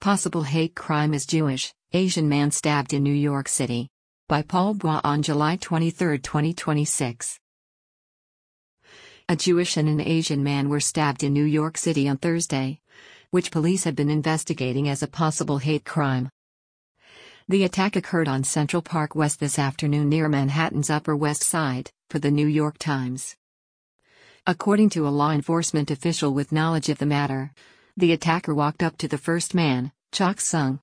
Possible hate crime is Jewish, Asian man stabbed in New York City. By Paul Bois on July 23, 2026. A Jewish and an Asian man were stabbed in New York City on Thursday, which police had been investigating as a possible hate crime. The attack occurred on Central Park West this afternoon near Manhattan's Upper West Side, per the New York Times. According to a law enforcement official with knowledge of the matter, the attacker walked up to the first man, Chok Sung,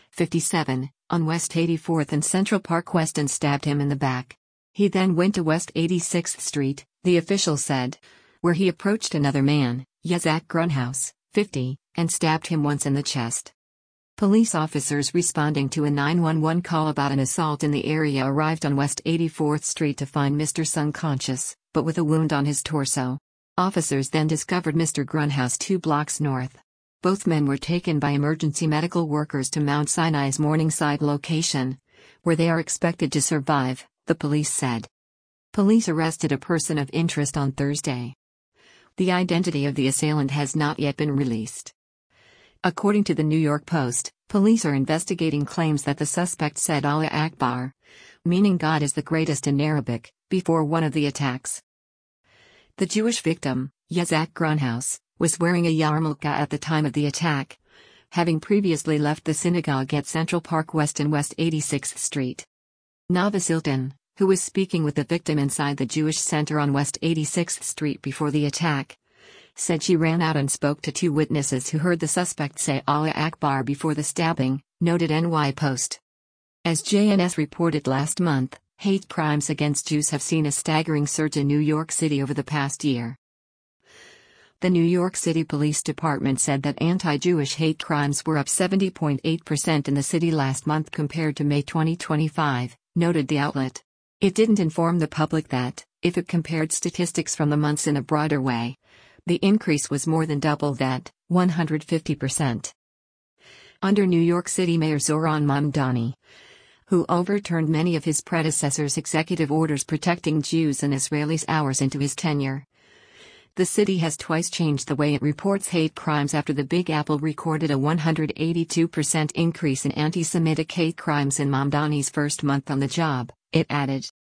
57, on West 84th and Central Park West and stabbed him in the back. He then went to West 86th Street, the official said, where he approached another man, Yitzhak Grunhaus, 50, and stabbed him once in the chest. Police officers responding to a 911 call about an assault in the area arrived on West 84th Street to find Mr. Sung conscious, but with a wound on his torso. Officers then discovered Mr. Grunhaus 2 blocks north. Both men were taken by emergency medical workers to Mount Sinai's Morningside location, where they are expected to survive, the police said. Police arrested a person of interest on Thursday. The identity of the assailant has not yet been released. According to the New York Post, police are investigating claims that the suspect said Allah Akbar, meaning God is the greatest in Arabic, before one of the attacks. The Jewish victim, Yitzhak Grunhaus, was wearing a yarmulke at the time of the attack, having previously left the synagogue at Central Park West and West 86th Street. Nava Silton, who was speaking with the victim inside the Jewish Center on West 86th Street before the attack, said she ran out and spoke to 2 witnesses who heard the suspect say Allah Akbar before the stabbing, noted NY Post. As JNS reported last month, hate crimes against Jews have seen a staggering surge in New York City over the past year. The New York City Police Department said that anti-Jewish hate crimes were up 70.8% in the city last month compared to May 2025, noted the outlet. It didn't inform the public that, if it compared statistics from the months in a broader way, the increase was more than double that, 150%. Under New York City Mayor Zohran Mamdani, who overturned many of his predecessors' executive orders protecting Jews and Israelis hours into his tenure, the city has twice changed the way it reports hate crimes after the Big Apple recorded a 182% increase in anti-Semitic hate crimes in Mamdani's first month on the job, it added.